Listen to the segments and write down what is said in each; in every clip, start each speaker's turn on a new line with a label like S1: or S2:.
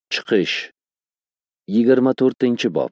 S1: Chiqish 24-bob.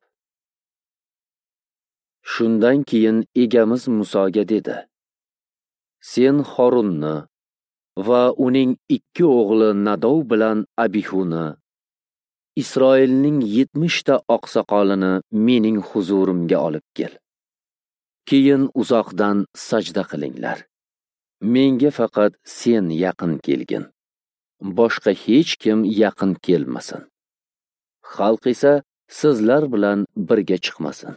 S1: Shundan keyin egamiz Musoga dedi: Sen Horunni va uning 2 o'g'li Nadov bilan Abihuni, Isroilning 70 ta oqsoqolini mening huzurimga olib kel. Keyin uzoqdan sajda qilinglar. Menga faqat sen yaqin kelgin. Boshqa hech kim yaqin kelmasin. Xalq esa sizlar bilan birga chiqmasin.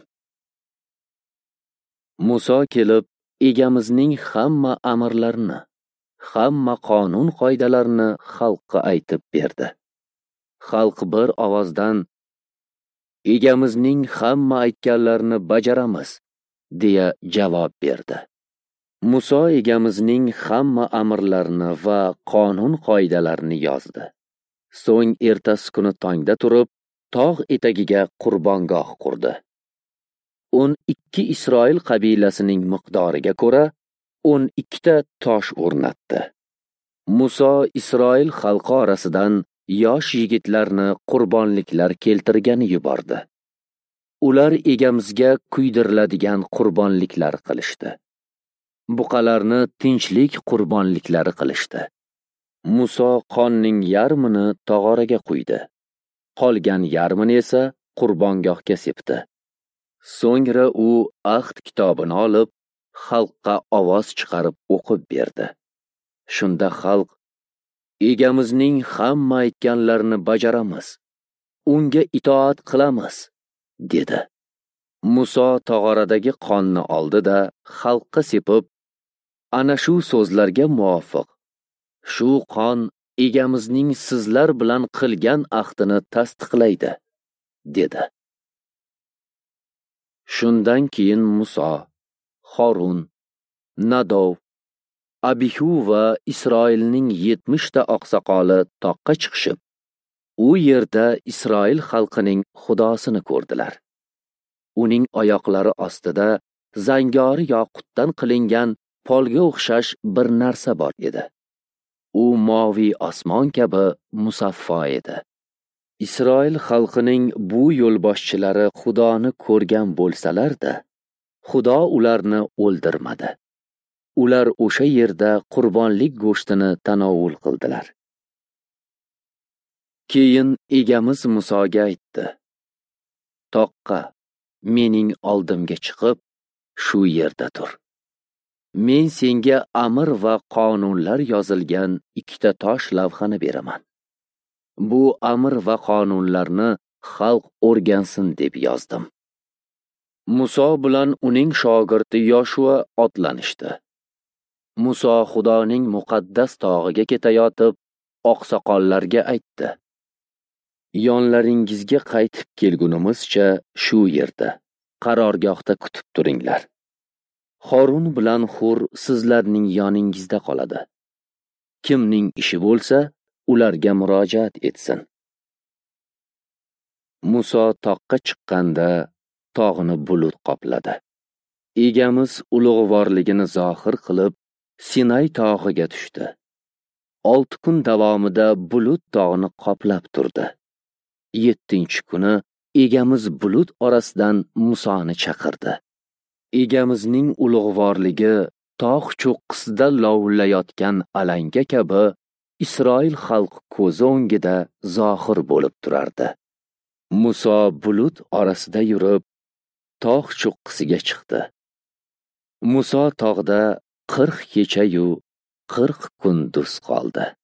S1: Muso kelib, egamizning hamma amrlarini, hamma qonun qoidalarini xalqqa aytib berdi. Xalq bir ovozdan egamizning hamma aytganlarini bajaramiz deya javob berdi. Muso egamizning hamma amrlarini va qonun qoidalarini yozdi. So'ng ertasi kuni tongda turib, tog' etagiga qurbongoh qurdi. 12 Isroil qabilasining miqdoriga ko'ra 12 ta tosh o'rnatdi. Muso Isroil xalqi orasidan yosh yigitlarni qurbonliklar keltirgani yubordi. Ular egamizga kuydiriladigan qurbonliklar qilishdi. Buqalarni tinchlik qurbonliklari qilishdi. Muso qonning yarmini tog'oraga quydi. Qolgan yarmini esa qurbongohga sepdi. So'ngra u ahd kitobini olib, xalqqa ovoz chiqarib o'qib berdi. Shunda xalq: egamizning hamma aytganlarini bajaramiz, unga itoat qilamiz, dedi. Muso tog'oradagi qonni oldi-da xalqqa sepib, ana shu so'zlarga muvofiq, shu qon egamizning sizlar bilan qilgan ahdini tasdiqlaydi, dedi. Shundan keyin Muso, Horun, Nadov, Abihu va Isroilning 70 ta oqsoqoli toqqa chiqishib, u yerda Isroil xalqining Xudosini ko'rdilar. Uning oyoqlari ostida zangori yoqutdan qilingan polga o'xshash bir narsa bor edi. U moviy osmon kabi musaffo edi. Isroil xalqining bu yo'lboshchilari Xudoni ko'rgan bo'lsalar-da, Xudo ularni o'ldirmadi. Ular o'sha yerda qurbonlik go'shtini tanovul qildilar. Keyin egamiz Musoga aytdi: Toqqa, mening oldimga chiqib, shu yerda tur. Men senga amr va qonunlar yozilgan 2 ta tosh lavhani beraman. Bu amr va qonunlarni xalq o'rgansin deb yozdim. Muso bilan uning shogirdi Yoshua otlanishdi. Muso Xudoning muqaddas tog'iga ketayotib, oqsoqollarga aytdi: Yonlaringizga qaytib kelgunimizcha shu yerda, qarorgohda kutib turinglar. Horun bilan Hur sizlarning yoningizda qoladi. Kimning ishi bo'lsa, ularga murojaat etsin. Muso toqqa chiqqanda tog'ni bulut qopladi. Egamiz ulug'vorligini zohir qilib, Sinay tog'iga tushdi. 6 kun davomida bulut tog'ni qoplab turdi. 7-kuni egamiz bulut orasidan Musoni chaqirdi. Egamizning ulug'vorligi tog' cho'qqisida lovullayotgan alanga kabi Isroil xalq ko'zi o'ngida zohir bo'lib turardi. Muso bulut orasida yurib, tog' cho'qqisiga chiqdi. Muso tog'da 40 kecha-yu 40 kunduz qoldi.